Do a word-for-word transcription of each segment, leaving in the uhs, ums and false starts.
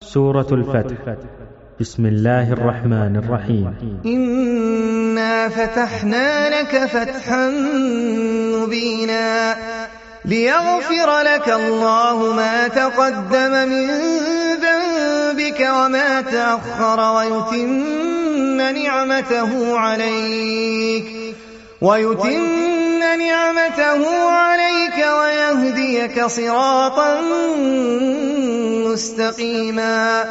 سورة الفتح. بسم الله الرحمن الرحيم. إنا فتحنا لك فتحا مبينا ليغفر لك الله ما تقدم من ذنبك وما تأخر ويتم نعمته عليك ويتم نعمته عليك ويهديك صراطا مستقيما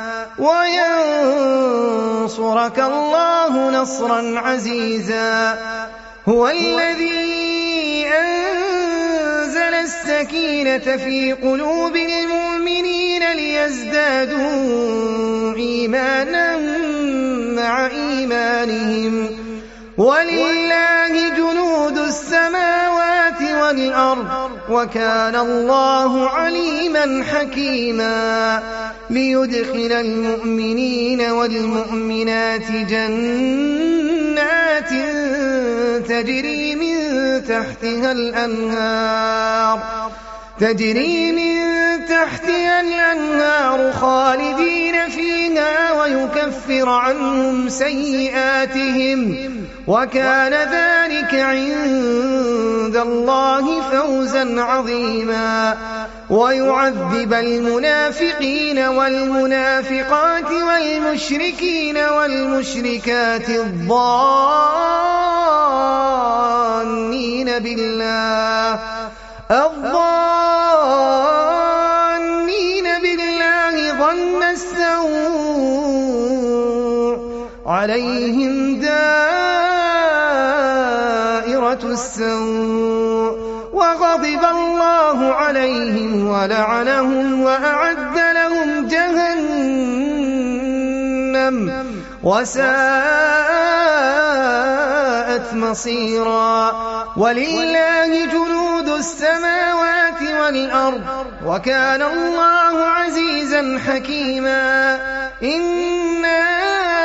وينصرك الله نصرا عزيزا. هو الذي أنزل السكينة في قلوب المؤمنين ليزدادوا إيمانا مع إيمانهم ولله جنود السماوات والأرض وكان الله عليما حكيما. ليدخل المؤمنين والمؤمنات جنات تجري من تحتها الأنهار تجري من تحتها الأنهار خالدين فيها ويكفر عنهم سيئاتهم وكان ذلك عند الله فوزا عظيما. ويعذب المنافقين والمنافقات والمشركين والمشركات الظانين بالله الظانين بالله ظن السوء عليهم دائرة السوء وغضب الله عليهم ولعنهم وأعد لهم جهنم وساءت مصيرا. ولله جنود السماوات والأرض وكان الله عزيزا حكيما. إنا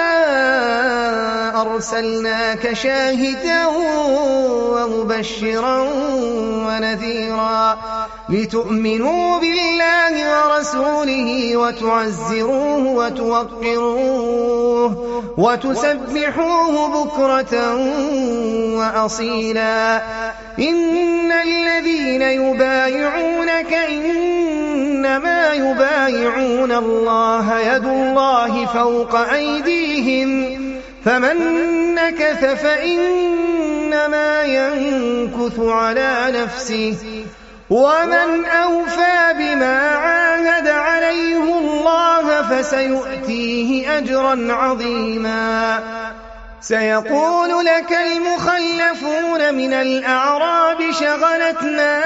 أرسلناك شاهدا ومبشرا ونذيرا لتؤمنوا بالله ورسوله وتعزروه وتوقروه وتسبحوه بكرة وأصيلا. إن الذين يبايعونك إنما يبايعون الله يد الله فوق أيديهم فمن نكث فإنما ينكث على نفسه ومن أوفى بما عاهد عليه الله فسيؤتيه أجرا عظيما. سيقول لك المخلفون من الأعراب شغلتنا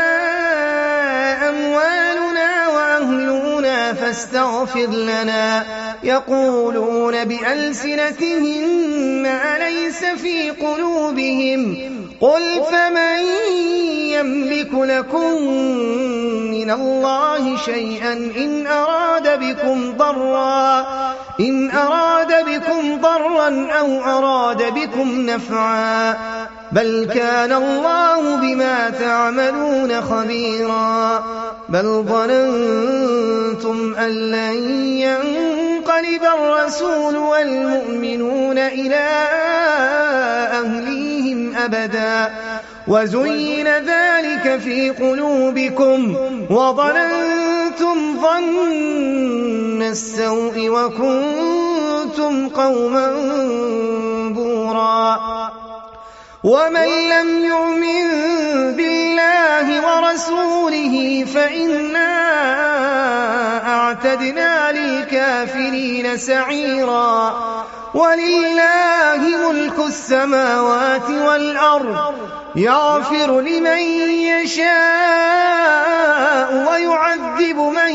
أموالنا وأهلنا فاستغفر لنا يقولون بألسنتهم ما ليس في قلوبهم قل فمن يملك لكم من الله شيئا إن أراد بكم ضرا إن أراد بكم ضرا أو أراد بكم نفعا بل كان الله بما تعملون خبيرا. بل ظننتم أن لن ينقلب الرسول والمؤمنون إلى أهليهم أبدا وزين ذلك في قلوبكم وظننتم ظن السوء وكنتم قوما بورا. ومن لم يؤمن بالله ورسوله فإنا أعتدنا للكافرين سعيرا. ولله ملك السماوات والأرض يغفر لمن يشاء ويعذب من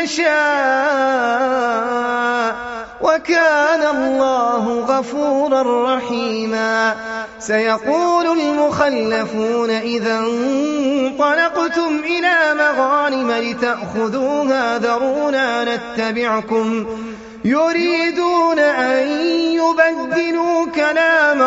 يشاء وكان الله غفورا رحيما. سيقول المخلفون إذا انطلقتم إلى مغانم لتأخذوها ذرونا نتبعكم يريدون أن يبدلوا كلام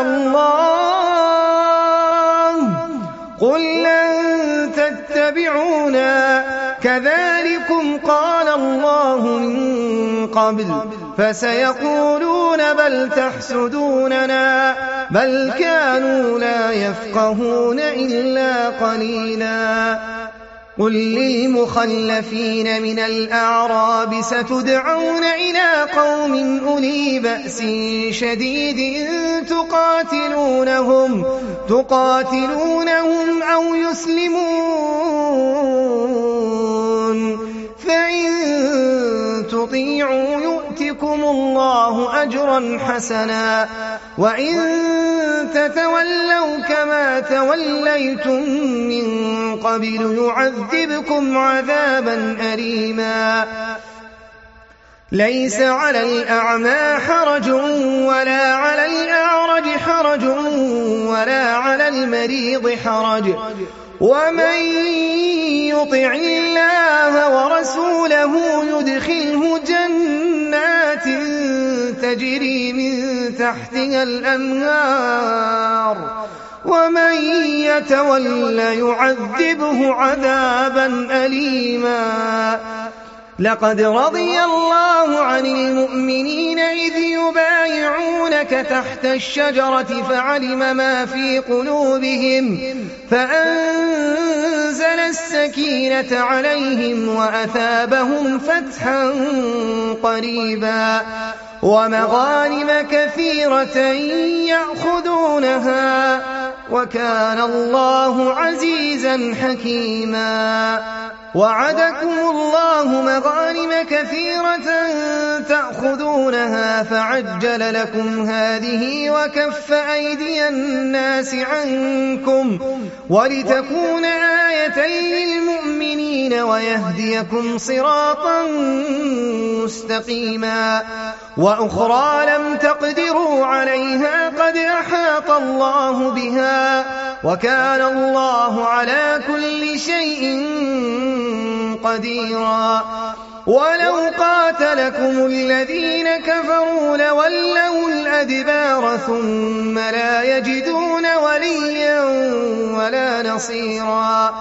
الله قل لن تتبعونا كذلكم قال الله من قبل فسيقولون بل تحسدوننا بل كانوا لا يفقهون إلا قليلا قل للمخلفين من الأعراب ستدعون إلى قوم أولي بأس شديد تقاتلونهم تقاتلونهم أو يسلمون فإن تطيعوا يؤتكم الله أجرا حسنا وإن تتولوا كما توليتم من قبل يعذبكم عذابا أليما ليس على الأعمى حرج ولا على الأعرج حرج ولا على المريض حرج ومن يطع الله ورسوله يدخله جنات تجري من تحتها الأنهار ومن يتول يعذبه عذابا أليما لقد رضي الله عن المؤمنين إذ يبايعونك تحت الشجرة فعلم ما في قلوبهم فأنزل السكينة عليهم وأثابهم فتحا قريبا ومغانم كثيرة يأخذونها وكان الله عزيزا حكيما وعدكم الله مغانم كثيرة تأخذونها فعجل لكم هذه وكف أيدي الناس عنكم ولتكون آية للمؤمنين ويهديكم صراطا مستقيما وأخرى لم تقدروا عليها قد أحاط الله بها وكان الله على كل شيء قديرا ولو قاتلكم الذين كفروا لولوا الأدبار ثم لا يجدون وليا ولا نصيرا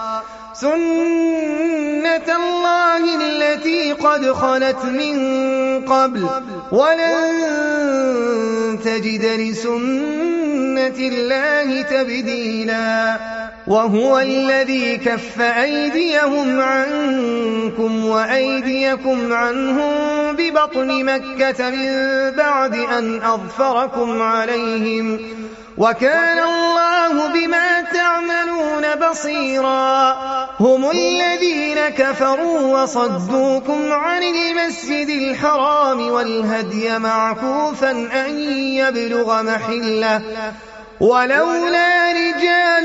سنة الله التي قد خلت من قبل ولن تجد لسنة الله تبديلا وهو الذي كف أيديهم عنكم وأيديكم عنهم ببطن مكة من بعد أن أظفركم عليهم وكان الله بما تعملون بصيرا هم الذين كفروا وصدوكم عن المسجد الحرام والهدي معكوفا أن يبلغ محله ولولا رجال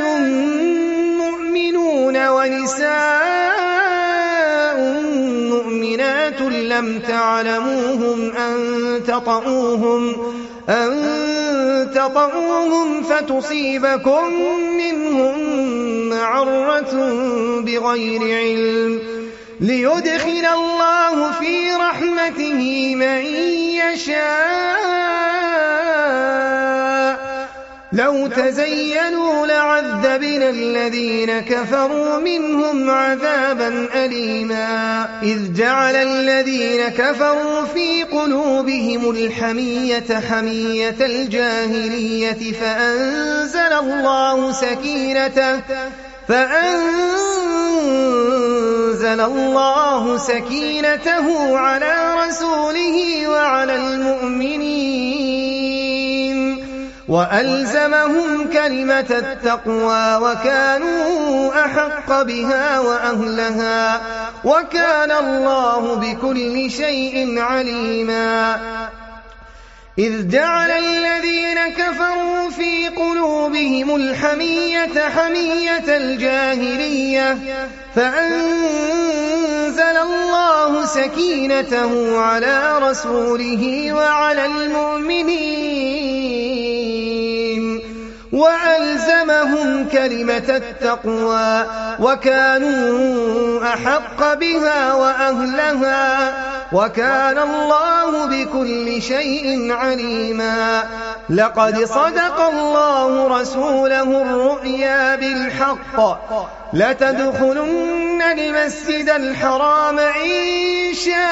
مؤمنون ونساء مؤمنات لم تعلموهم أن تطؤوهم أن تطؤوهم فتصيبكم منهم معرة بغير علم ليدخل الله في رحمته من يشاء لو تزينوا لعذبنا الذين كفروا منهم عذابا أليما إذ جعل الذين كفروا في قلوبهم الحمية حمية الجاهلية فأنزل الله سكينته فأنزل الله سكينته على رسوله وعلى المؤمنين وألزمهم كلمة التقوى وكانوا أحق بها وأهلها وكان الله بكل شيء عليما إذ جعل الذين كفروا في قلوبهم الحمية حمية الجاهلية فأنزل الله سكينته على رسوله وعلى المؤمنين وألزمهم كلمة التقوى وكانوا أحق بها وأهلها وكان الله بكل شيء عليما لقد صدق الله رسوله الرؤيا بالحق لتدخلن المسجد الحرام إن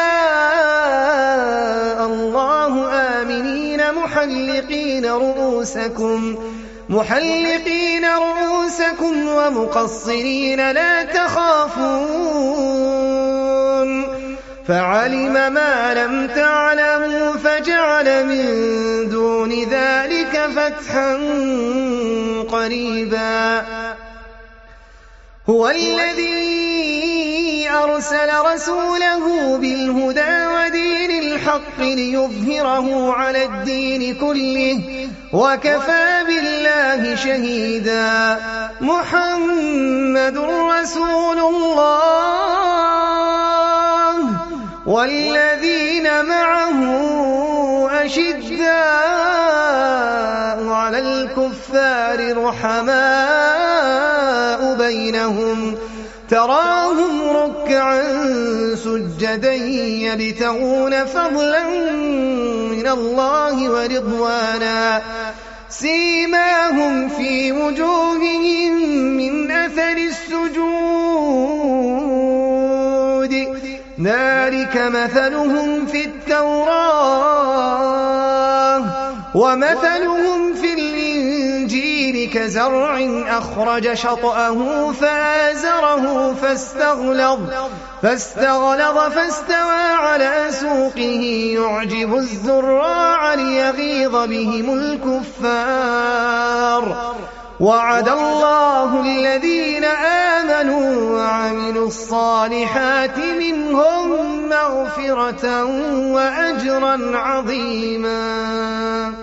شاء الله آمنين محلقين رؤوسكم محلقين رؤوسكم ومقصرين لا تخافون فعلم ما لم تعلموا فجعل من دون ذلك فتحا قريبا هو الذي أرسل رسوله بالهدى ودين الحق ليظهره على الدين كله وكفى بالله شهيدا محمد رسول الله والذين معه أشداء على الكفار رحماء بينهم تراهم ركعا سجدا يبتغون فضلا من الله ورضوانا سيماهم في وجوههم من أثر السجود ذلك مثلهم في التوراة ومثلهم في الإنجيل كزرع أخرج شطأه فآزره فاستغلظ فاستغلظ فاستوى على سوقه يعجب الزراع ليغيظ بهم الكفار وعد الله الذين آمنوا وعملوا الصالحات منهم مغفرة وأجرا عظيما.